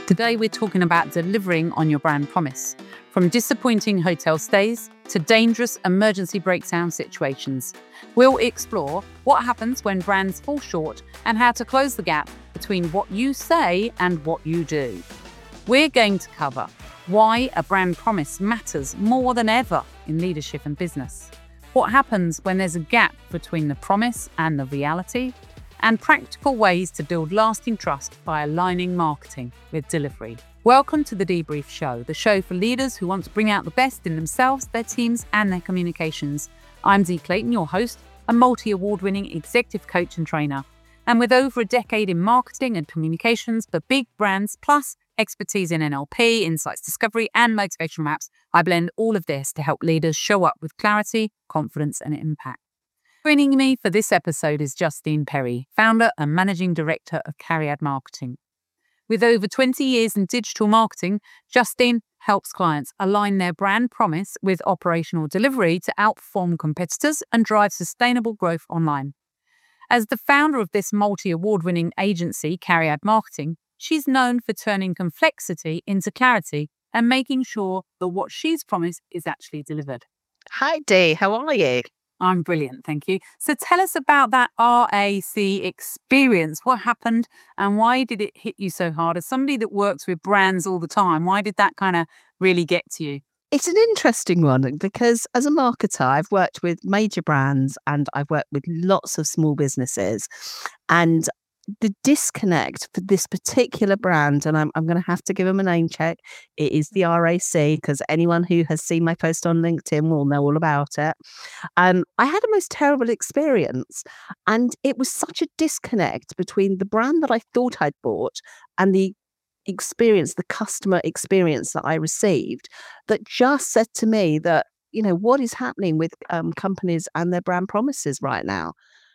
Today we're talking about delivering on your brand promise, from disappointing hotel stays to dangerous emergency breakdown situations. We'll explore what happens when brands fall short and how to close the gap between what you say and what you do. We're going to cover why a brand promise matters more than ever in leadership and business, what happens when there's a gap between the promise and the reality, and practical ways to build lasting trust by aligning marketing with delivery. Welcome to The Debrief Show, the show for leaders who want to bring out the best in themselves, their teams, and their communications. I'm Dee Clayton, your host, a multi-award-winning executive coach and trainer. And with over a decade in marketing and communications for big brands, plus expertise in NLP, insights discovery, and motivational maps, I blend all of this to help leaders show up with clarity, confidence, and impact. Joining me for this episode is Justine Perry, founder and managing director of Cariad Marketing. With over 20 years in digital marketing, Justine helps clients align their brand promise with operational delivery to outperform competitors and drive sustainable growth online. As the founder of this multi-award-winning agency, Cariad Marketing, she's known for turning complexity into clarity and making sure that what she's promised is actually delivered. Hi Dee, how are you? I'm brilliant, thank you. So tell us about that RAC experience. What happened and why did it hit you so hard? As somebody that works with brands all the time, why did that kind of really get to you? It's an interesting one because as a marketer, I've worked with major brands and I've worked with lots of small businesses. And the disconnect for this particular brand, and I'm going to have to give them a name check, it is the RAC, because anyone who has seen my post on LinkedIn will know all about it. I had a most terrible experience, and it was such a disconnect between the brand that I thought I'd bought and the experience, the customer experience that I received, that just said to me that, you know, what is happening with companies and their brand promises right now.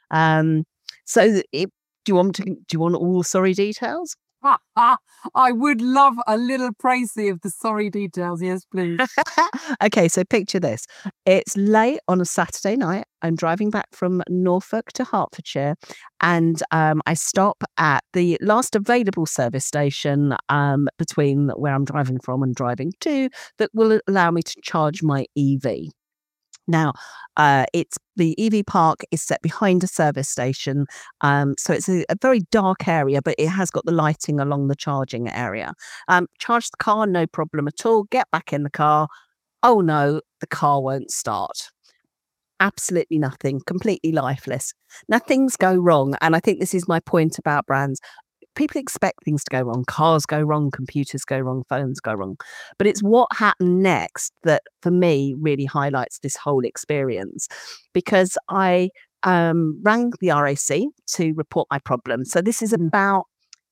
Do you want all sorry details? I would love a little précis of the sorry details. Yes, please. Okay, so picture this. It's late on a Saturday night. I'm driving back from Norfolk to Hertfordshire, and I stop at the last available service station between where I'm driving from and driving to that will allow me to charge my EV. Now, it's the EV park is set behind a service station, so it's a very dark area, but it has got the lighting along the charging area. Charge the car, no problem at all. Get back in the car. Oh no, the car won't start. Absolutely nothing, completely lifeless. Now things go wrong, and I think this is my point about brands. People expect things to go wrong. Cars go wrong, computers go wrong, phones go wrong. But it's what happened next that, for me, really highlights this whole experience. Because I rang the RAC to report my problem. So this is about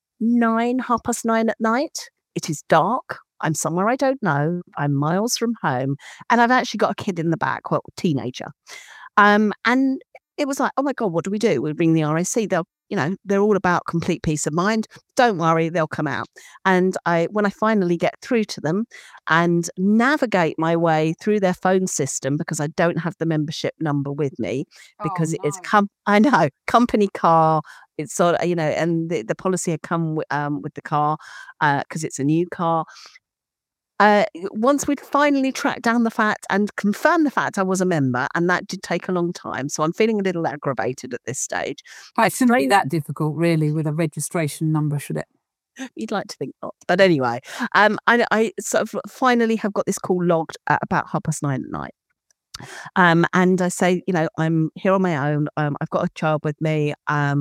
9:30 at night. It is dark. I'm somewhere I don't know. I'm miles from home. And I've actually got a kid in the back, well, a teenager. And it was like, oh my God, what do? We ring the RAC. They're all about complete peace of mind. Don't worry, they'll come out. And when I finally get through to them and navigate my way through their phone system, because I don't have the membership number with me, because it is company car. It's sort of, and the policy had come with the car because it's a new car. Once we'd finally tracked down the fact and confirmed the fact I was a member, and that did take a long time, so I'm feeling a little aggravated at this stage. It shouldn't be that difficult, really, with a registration number, should it? You'd like to think not. But anyway, I sort of finally have got this call logged at about 9:30 at night. And I say, I'm here on my own. I've got a child with me.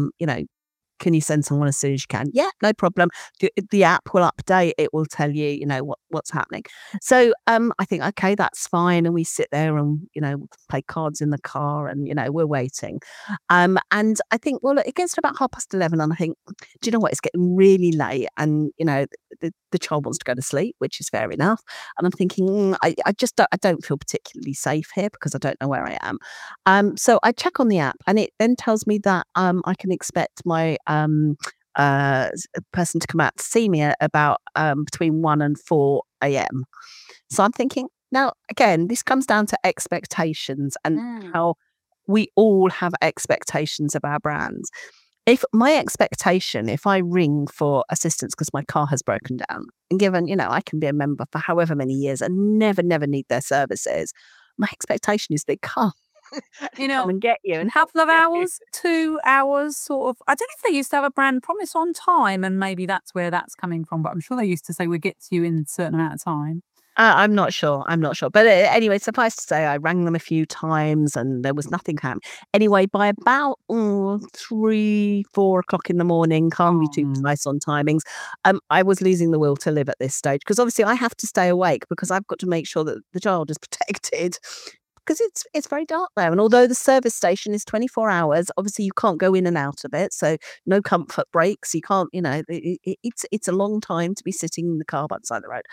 Can you send someone as soon as you can? Yeah, no problem. The app will update. It will tell you, what's happening. So I think, okay, that's fine. And we sit there and, play cards in the car and, we're waiting. And I think, well, it gets to about 11:30 and I think, do you know what? It's getting really late and, the child wants to go to sleep, which is fair enough. And I'm thinking, I don't feel particularly safe here because I don't know where I am. So I check on the app and it then tells me that I can expect my person to come out to see me at about between 1 and 4 a.m. So I'm thinking, now, again, this comes down to expectations and how we all have expectations of our brands. if my expectation, if I ring for assistance because my car has broken down, and given, I can be a member for however many years and never need their services, my expectation is they come, You come know, and get you a and help couple of you. hours, 2 hours, sort of. I don't know if they used to have a brand promise on time, and maybe that's where that's coming from, but I'm sure they used to say, "We'll get to you in a certain amount of time." I'm not sure. I'm not sure. But anyway, suffice to say, I rang them a few times and there was nothing happening. Anyway, by about 3, 4 o'clock in the morning, can't be too Oh. precise on timings, I was losing the will to live at this stage because obviously I have to stay awake because I've got to make sure that the child is protected. Because it's very dark there, and although the service station is 24 hours, obviously you can't go in and out of it, so no comfort breaks. You can't, it's a long time to be sitting in the car by the side of the road.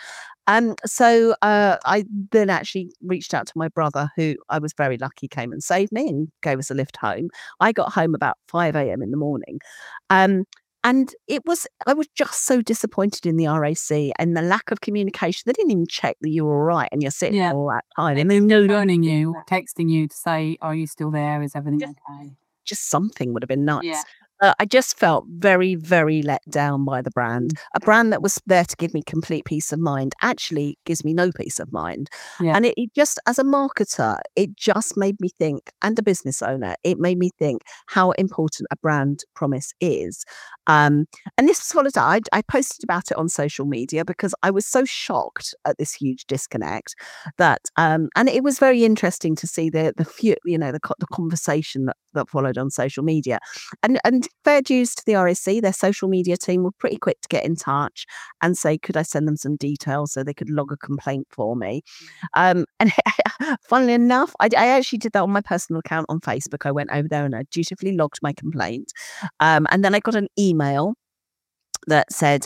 So I then actually reached out to my brother, who I was very lucky came and saved me and gave us a lift home. I got home about 5 a.m. in the morning. Um, and I was just so disappointed in the RAC and the lack of communication. They didn't even check that you were all right and you're sitting Yeah. all that time. And they know Phoning you, texting you to say, "Are you still there? Is everything just okay?" just something would have been Yeah. nice. I just felt very, very let down by the brand. A brand that was there to give me complete peace of mind actually gives me no peace of mind. Yeah. And it just, as a marketer, it just made me think, and a business owner, it made me think how important a brand promise is. Um, and this was what I posted about it on social media because I was so shocked at this huge disconnect that, and it was very interesting to see the few, the conversation that followed on social media. And fair dues to the RSC, their social media team were pretty quick to get in touch and say, could I send them some details so they could log a complaint for me? And funnily enough, I actually did that on my personal account on Facebook. I went over there and I dutifully logged my complaint. And then I got an email that said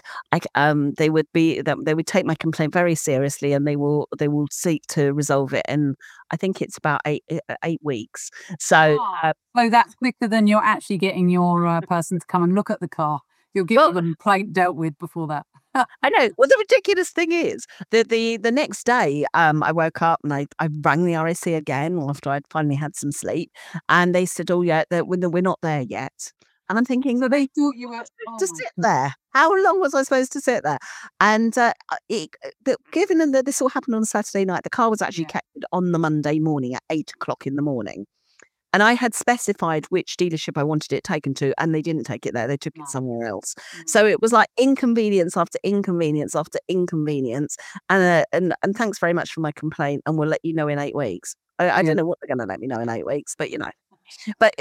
they would take my complaint very seriously and they will seek to resolve it in, I think it's about 8 weeks. So So that's quicker than you're actually getting your person to come and look at the car. You'll get well, the complaint dealt with before that. I know. Well, the ridiculous thing is the next day, I woke up and I rang the RAC again after I'd finally had some sleep, and they said, "Oh yeah, we're not there yet." And I'm thinking, So they thought you were. Oh to my sit God. there. How long was I supposed to sit there? And given that this all happened on Saturday night, the car was actually Yeah. collected on the Monday morning at 8 o'clock in the morning. And I had specified which dealership I wanted it taken to, and they didn't take it there. They took No. it somewhere else. Mm. So it was like inconvenience after inconvenience after inconvenience. And thanks very much for my complaint, and we'll let you know in 8 weeks. I Yeah. don't know what they're going to let me know in 8 weeks, but But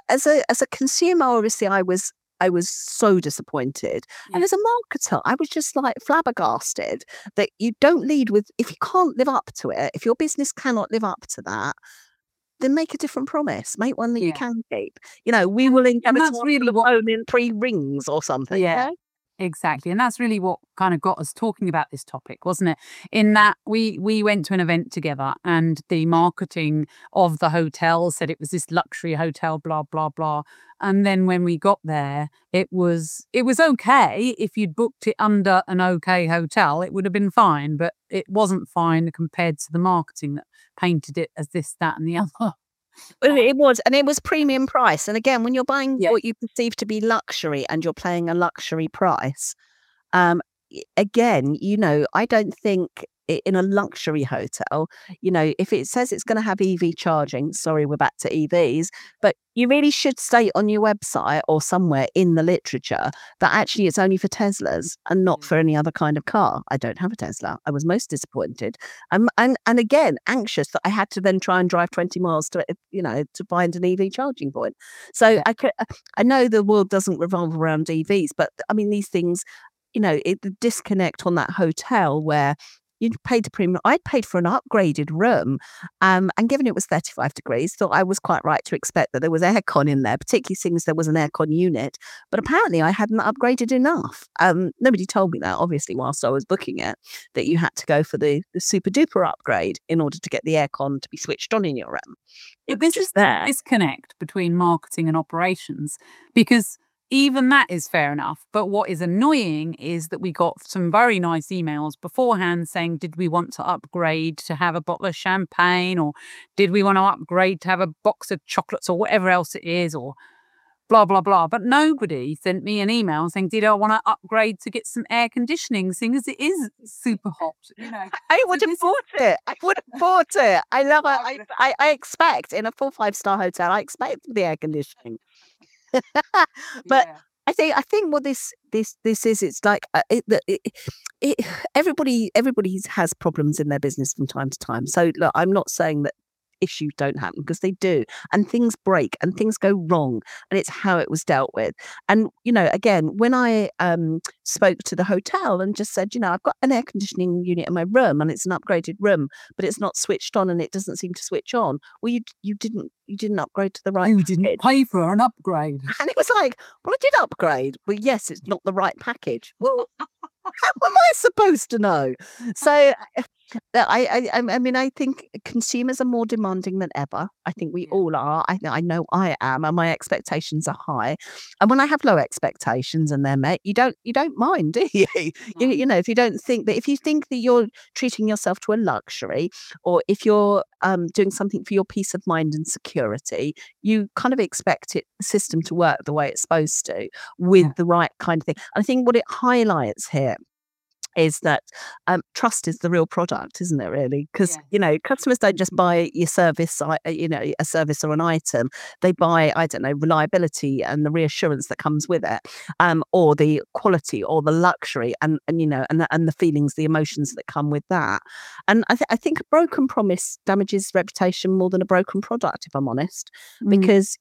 as a consumer, obviously, I was so disappointed, and Yeah. as a marketer, I was just like flabbergasted that you don't lead with, if you can't live up to it, if your business cannot live up to that, then make a different promise. Make one that you Yeah. can keep. We will And endeavour to that's answer really the what. phone in 3 rings or something. Yeah. Exactly. And that's really what kind of got us talking about this topic, wasn't it? In that we went to an event together and the marketing of the hotel said it was this luxury hotel, blah, blah, blah. And then when we got there, it was okay. If you'd booked it under an okay hotel, it would have been fine, but it wasn't fine compared to the marketing that painted it as this, that, and the other. Well, it was, and it was premium price. And again, when you're buying Yeah. what you perceive to be luxury and you're paying a luxury price, um, again, I don't think in a luxury hotel, if it says it's going to have EV charging, sorry, we're back to EVs, but you really should state on your website or somewhere in the literature that actually it's only for Teslas and not for any other kind of car. I don't have a Tesla. I was most disappointed. And again, anxious that I had to then try and drive 20 miles to find an EV charging point. So Yeah. I know the world doesn't revolve around EVs, but I mean, these things, the disconnect on that hotel where you'd paid the premium. I'd paid for an upgraded room, and given it was 35 degrees, thought I was quite right to expect that there was aircon in there, particularly since there was an aircon unit. But apparently, I hadn't upgraded enough. Nobody told me that, obviously, whilst I was booking it, that you had to go for the super duper upgrade in order to get the aircon to be switched on in your room. It But was this is just the there. disconnect between marketing and operations, because even that is fair enough. But what is annoying is that we got some very nice emails beforehand saying, did we want to upgrade to have a bottle of champagne, or did we want to upgrade to have a box of chocolates, or whatever else it is, or blah, blah, blah. But nobody sent me an email saying, did I want to upgrade to get some air conditioning, seeing as it is super hot, I So would have this is, bought it. I would have bought it. I love it. I expect in a full 5-star hotel, I expect the air conditioning. But yeah. I think what this is, it's like it everybody has problems in their business from time to time. So look, I'm not saying that issues don't happen, because they do, and things break and things go wrong, and it's how it was dealt with. And again, when I spoke to the hotel and just said, I've got an air conditioning unit in my room and it's an upgraded room, but it's not switched on and it doesn't seem to switch on. Well, you didn't upgrade to the right You didn't package. pay for an upgrade. And it was like, well, I did upgrade. Well, yes, it's not the right package. Well, how am I supposed to know? So I mean, I think consumers are more demanding than ever. I think we Yeah. all are. I know I am, and my expectations are high. And when I have low expectations and they're met, you don't mind, do you? No. If you don't think that, if you think that you're treating yourself to a luxury, or if you're doing something for your peace of mind and security, you kind of expect the system to work the way it's supposed to, with Yeah. the right kind of thing. I think what it highlights here is that trust is the real product, isn't it, really? Because, Yes. customers don't just buy your service, a service or an item. They buy, I don't know, reliability and the reassurance that comes with it, or the quality or the luxury, and the feelings, the emotions that come with that. And I think a broken promise damages reputation more than a broken product, if I'm honest, because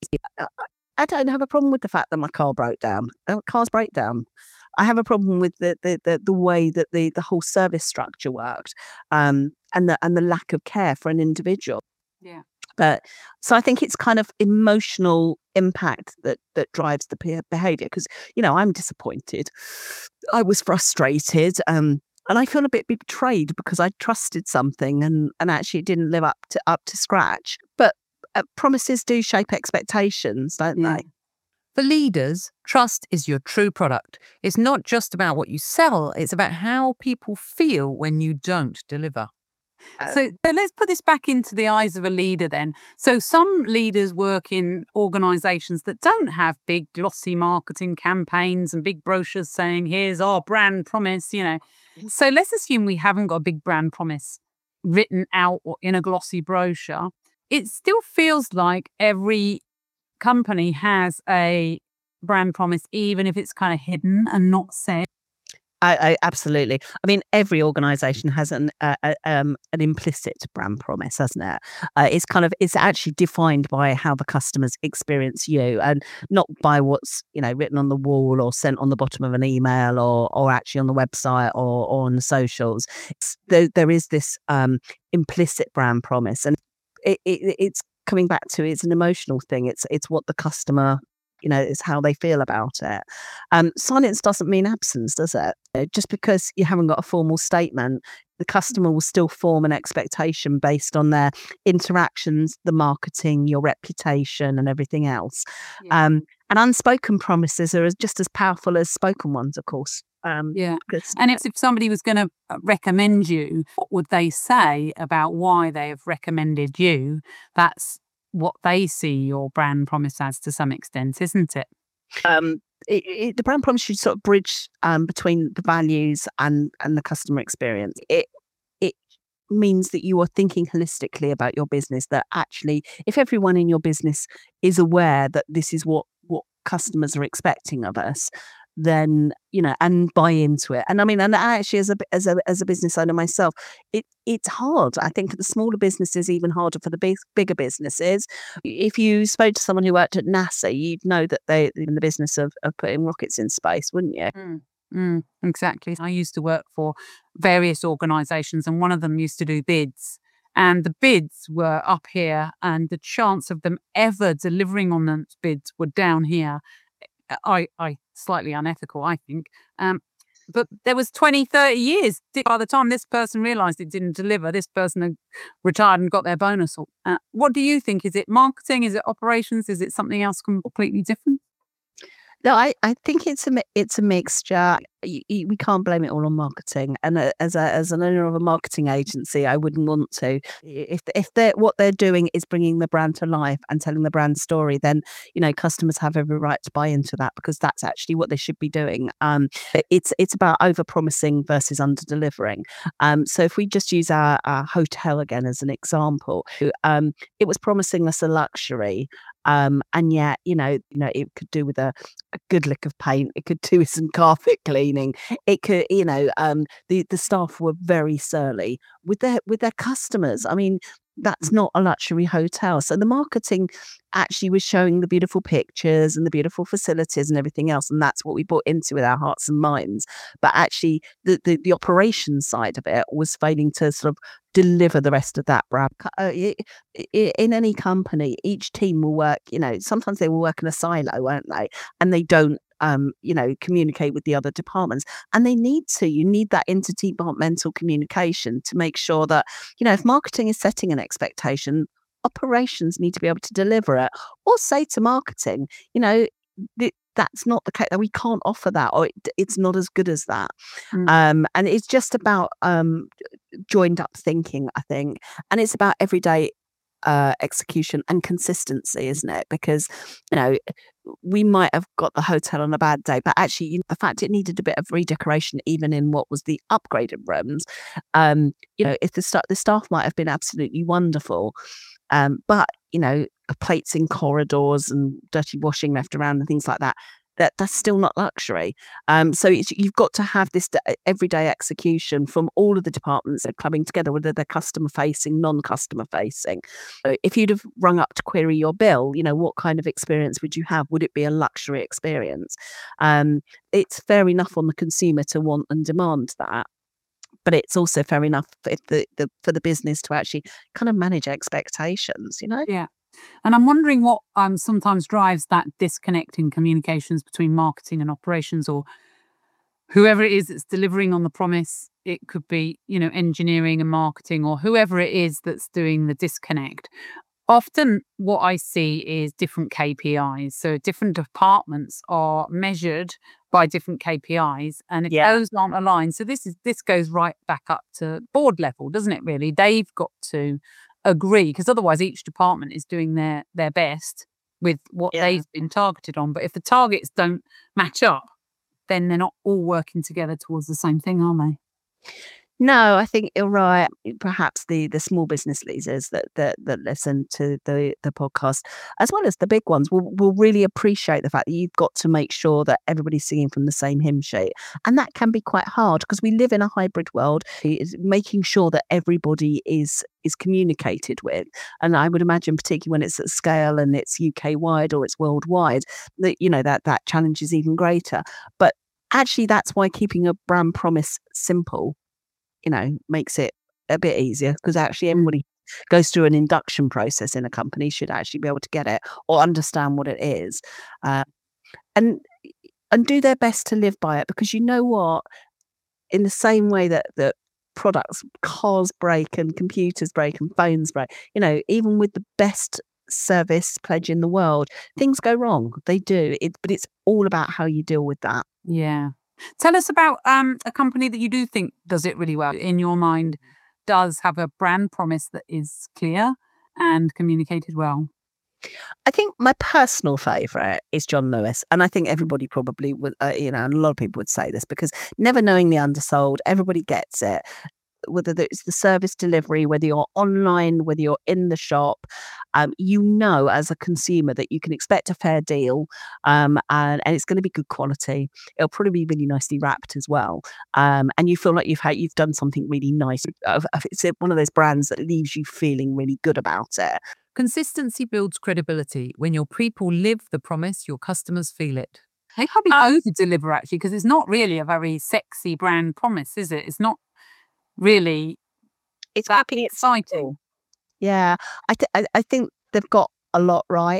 I don't have a problem with the fact that my car broke down. Cars break down. I have a problem with the way that the whole service structure worked, and the lack of care for an individual. Yeah. But so I think it's kind of emotional impact that drives the behavior, because I'm disappointed. I was frustrated, and I feel a bit betrayed because I trusted something, and actually it didn't live up to scratch. But promises do shape expectations, don't Yeah. they? For leaders, trust is your true product. It's not just about what you sell, it's about how people feel when you don't deliver. Uh, So let's put this back into the eyes of a leader then. So some leaders work in organizations that don't have big glossy marketing campaigns and big brochures saying, here's our brand promise. So let's assume we haven't got a big brand promise written out or in a glossy brochure. It still feels like every company has a brand promise, even if it's kind of hidden and not said. I absolutely. I mean, every organisation has an implicit brand promise, hasn't it? It's actually defined by how the customers experience you, and not by what's written on the wall or sent on the bottom of an email, or actually on the website, or on the socials. There is this implicit brand promise, and it's coming back to, it's an emotional thing. It's what the customer, it's how they feel about it. Silence doesn't mean absence, does it? Just because you haven't got a formal statement, the customer will still form an expectation based on their interactions, the marketing, your reputation, and everything else. Yeah. And unspoken promises are just as powerful as spoken ones, of course. Yeah. Because And if somebody was going to recommend you, what would they say about why they have recommended you? That's what they see your brand promise as, to some extent, isn't it? the brand promise should sort of bridge between the values and the customer experience. It means that you are thinking holistically about your business, that actually, if everyone in your business is aware that this is what customers are expecting of us, then and buy into it. And I mean, and actually, as a business owner myself, it's hard. I think for the smaller businesses, even harder for the bigger businesses. If you spoke to someone who worked at NASA, you'd know that they're in the business of putting rockets in space, wouldn't you? Exactly. I used to work for various organizations, and one of them used to do bids. And the bids were up here, and the chance of them ever delivering on those bids were down here. I slightly unethical, I think. But there was 20, 30 years. By the time this person realised it didn't deliver, this person had retired and got their bonus. What do you think? Is it marketing? Is it operations? Is it something else completely different? No, I think it's a mixture. We can't blame it all on marketing. And as an owner of a marketing agency, I wouldn't want to. If they're what they're doing is bringing the brand to life and telling the brand story, then customers have every right to buy into that because that's actually what they should be doing. It's about over promising versus under delivering. So if we just use our hotel again as an example, it was promising us a luxury. And yet, it could do with a good lick of paint. It could do with some carpet cleaning. It could, the staff were very surly with their customers. I mean, that's not a luxury hotel. So the marketing actually was showing the beautiful pictures and the beautiful facilities and everything else, and that's what we bought into with our hearts and minds. But actually, the operations side of it was failing to sort of deliver the rest of that brand. In any company, each team will work. Sometimes they will work in a silo, won't they? And they don't communicate with the other departments, and they need to. You need that interdepartmental communication to make sure that if marketing is setting an expectation, operations need to be able to deliver it, or say to marketing, that's not the case, that we can't offer that, or it's not as good as that. And it's just about joined up thinking, I think, and it's about everyday execution and consistency, isn't it? Because we might have got the hotel on a bad day, but actually the fact it needed a bit of redecoration even in what was the upgraded rooms, if the staff might have been absolutely wonderful, but plates in corridors and dirty washing left around and things like that's still not luxury. So you've got to have this everyday execution from all of the departments that are coming together, whether they're customer facing, non-customer facing. So if you'd have rung up to query your bill, what kind of experience would you have? Would it be a luxury experience? It's fair enough on the consumer to want and demand that, but it's also fair enough for the business to actually kind of manage expectations. Yeah. And I'm wondering what sometimes drives that disconnect in communications between marketing and operations, or whoever it is that's delivering on the promise. It could be, engineering and marketing, or whoever it is that's doing the disconnect. Often what I see is different KPIs. So different departments are measured by different KPIs, and if those aren't aligned, so this goes right back up to board level, doesn't it really? They've got to agree, because otherwise each department is doing their best with what they've been targeted on. But if the targets don't match up, then they're not all working together towards the same thing, are they? No, I think you're right. Perhaps the small business leaders that listen to the podcast, as well as the big ones, will really appreciate the fact that you've got to make sure that everybody's singing from the same hymn sheet, and that can be quite hard because we live in a hybrid world. Is making sure that everybody is communicated with, and I would imagine, particularly when it's at scale and it's UK wide or it's worldwide, that challenge is even greater. But actually, that's why keeping a brand promise simple makes it a bit easier, because actually everybody goes through an induction process in a company should actually be able to get it or understand what it is, and do their best to live by it. Because what, in the same way that products, cars break and computers break and phones break, even with the best service pledge in the world, things go wrong. They do it, but it's all about how you deal with that. Yeah. Tell us about a company that you do think does it really well, in your mind, does have a brand promise that is clear and communicated well. I think my personal favourite is John Lewis, and I think everybody probably would, and a lot of people would say this, because never knowing the undersold, everybody gets it. Whether it's the service delivery, whether you're online, whether you're in the shop, as a consumer that you can expect a fair deal, and it's going to be good quality. It'll probably be really nicely wrapped as well, and you feel like you've done something really nice. It's one of those brands that leaves you feeling really good about it. Consistency builds credibility. When your people live the promise, your customers feel it. They probably over-deliver, actually, because it's not really a very sexy brand promise, is it? It's not really, it's happy, exciting. Yeah, I think they've got a lot right.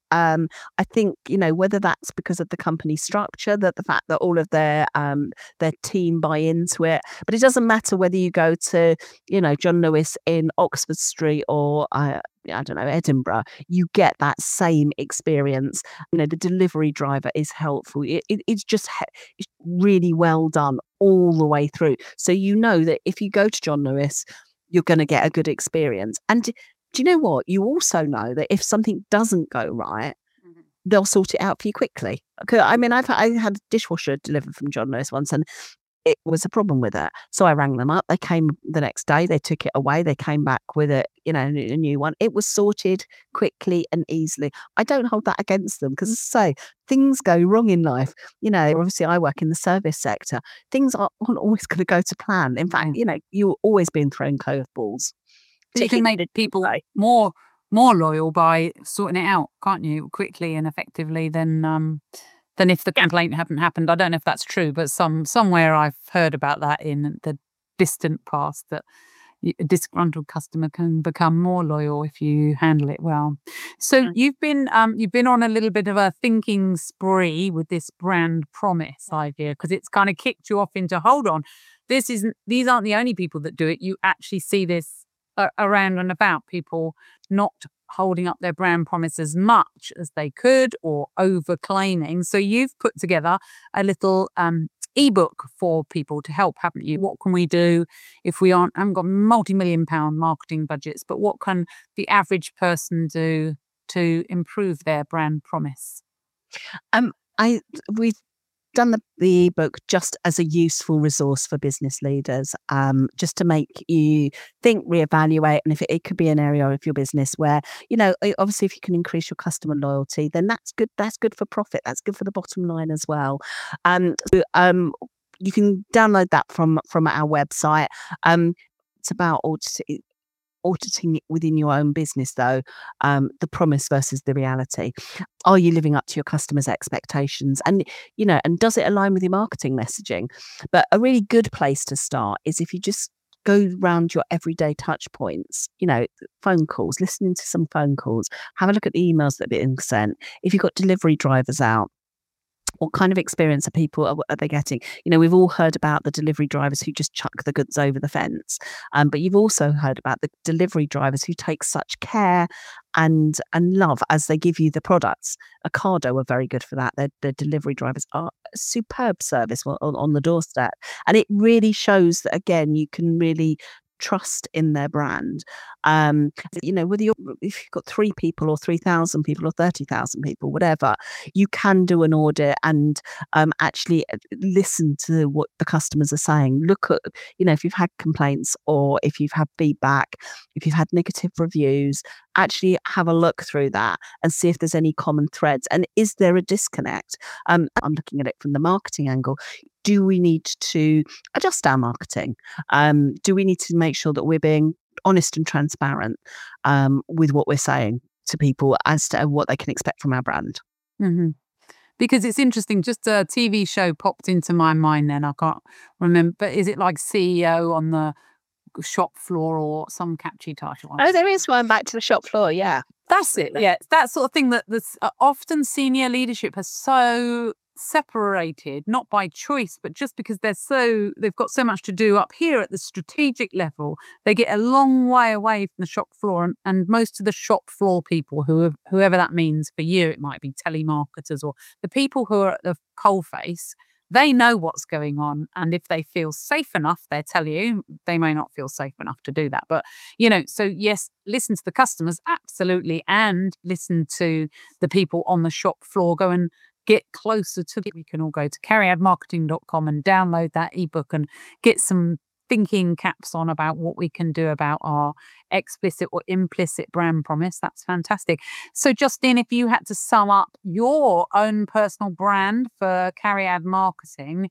I think, whether that's because of the company structure, that the fact that all of their team buy into it, but it doesn't matter whether you go to, John Lewis in Oxford Street or I don't know, Edinburgh, you get that same experience. The delivery driver is helpful. It's just it's really well done all the way through. So you know that if you go to John Lewis, you're going to get a good experience. And do you know what? You also know that if something doesn't go right, they'll sort it out for you quickly. I mean, I had a dishwasher delivered from John Lewis once, and it was a problem with it. So I rang them up. They came the next day. They took it away. They came back with a new one. It was sorted quickly and easily. I don't hold that against them because, as I say, things go wrong in life. Obviously I work in the service sector. Things aren't always going to go to plan. In fact, you're always being thrown curveballs. You can make people more loyal by sorting it out, can't you, quickly and effectively than if the complaint hadn't happened. I don't know if that's true, but somewhere I've heard about that in the distant past, that a disgruntled customer can become more loyal if you handle it well. So you've been on a little bit of a thinking spree with this brand promise idea, because it's kind of kicked you off into, hold on, these aren't the only people that do it. You actually see this around and about, people not holding up their brand promise as much as they could or over claiming. So you've put together a little ebook for people to help, haven't you? What can we do if we haven't got multi-million-pound marketing budgets, but what can the average person do to improve their brand promise? We've done the ebook just as a useful resource for business leaders, just to make you think, reevaluate, and if it could be an area of your business where, obviously if you can increase your customer loyalty, then that's good. That's good for profit. That's good for the bottom line as well. You can download that from our website. It's about auditing within your own business, though, the promise versus the reality. Are you living up to your customers' expectations? And and does it align with your marketing messaging? But a really good place to start is if you just go around your everyday touch points, phone calls, listening to some phone calls, have a look at the emails that are being sent. If you've got delivery drivers out, what kind of experience are they getting? We've all heard about the delivery drivers who just chuck the goods over the fence. But you've also heard about the delivery drivers who take such care and love as they give you the products. Ocado are very good for that. Their delivery drivers are a superb service on the doorstep. And it really shows that, again, you can really trust in their brand. Whether if you've got 3 people or 3,000 people or 30,000 people, whatever, you can do an audit and actually listen to what the customers are saying. Look at, if you've had complaints or if you've had feedback, if you've had negative reviews, actually have a look through that and see if there's any common threads. And is there a disconnect? I'm looking at it from the marketing angle. Do we need to adjust our marketing? Do we need to make sure that we're being honest and transparent with what we're saying to people as to what they can expect from our brand? Mm-hmm. Because it's interesting, just a TV show popped into my mind then, I can't remember, but is it like CEO on the shop floor or some catchy title? Oh, there is one, Back to the Shop Floor, yeah. That's it, yeah. It's that sort of thing that often senior leadership has so separated, not by choice, but just because they've got so much to do up here at the strategic level. They get a long way away from the shop floor, and most of the shop floor people, whoever that means for you, it might be telemarketers or the people who are at the coalface, they know what's going on. And if they feel safe enough, they tell you. They may not feel safe enough to do that. But, so yes, listen to the customers, absolutely. And listen to the people on the shop floor. Go and get closer to it. We can all go to cariadmarketing.com and download that ebook and get some thinking caps on about what we can do about our explicit or implicit brand promise. That's fantastic. So Justine, if you had to sum up your own personal brand for Cariad Marketing,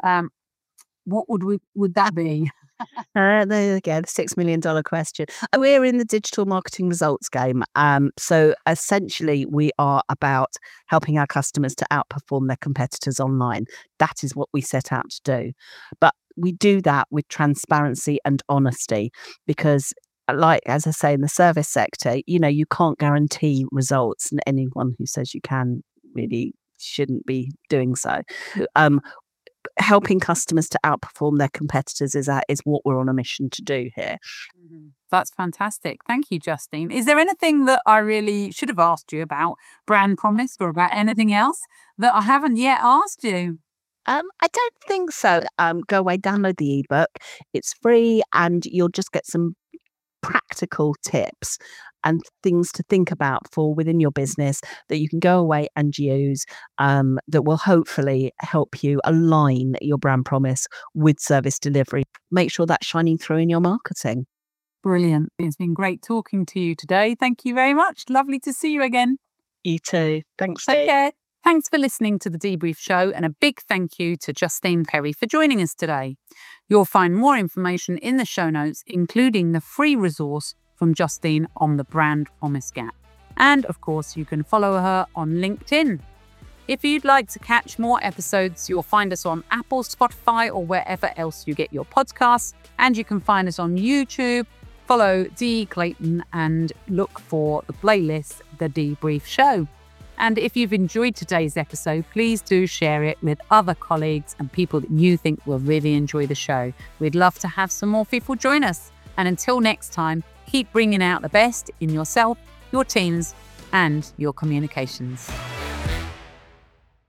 what would that be? There again, $6 million question. We're in the digital marketing results game. So essentially, we are about helping our customers to outperform their competitors online. That is what we set out to do. But we do that with transparency and honesty, because like, as I say, in the service sector, you can't guarantee results, and anyone who says you can really shouldn't be doing so. Um, Helping customers to outperform their competitors is what we're on a mission to do here. That's fantastic. Thank you, Justine. Is there anything that I really should have asked you about brand promise or about anything else that I haven't yet asked you? I don't think so. Go away, download the ebook. It's free, and you'll just get some practical tips and things to think about for within your business that you can go away and use, that will hopefully help you align your brand promise with service delivery. Make sure that's shining through in your marketing. Brilliant. It's been great talking to you today. Thank you very much. Lovely to see you again. You too. Thanks. Take care. Thanks for listening to The Debrief Show, and a big thank you to Justine Perry for joining us today. You'll find more information in the show notes, including the free resource from Justine on the brand promise gap. And of course, you can follow her on LinkedIn. If you'd like to catch more episodes, you'll find us on Apple, Spotify, or wherever else you get your podcasts. And you can find us on YouTube. Follow Dee Clayton and look for the playlist, The Debrief Show. And if you've enjoyed today's episode, please do share it with other colleagues and people that you think will really enjoy the show. We'd love to have some more people join us. And until next time, keep bringing out the best in yourself, your teams, and your communications.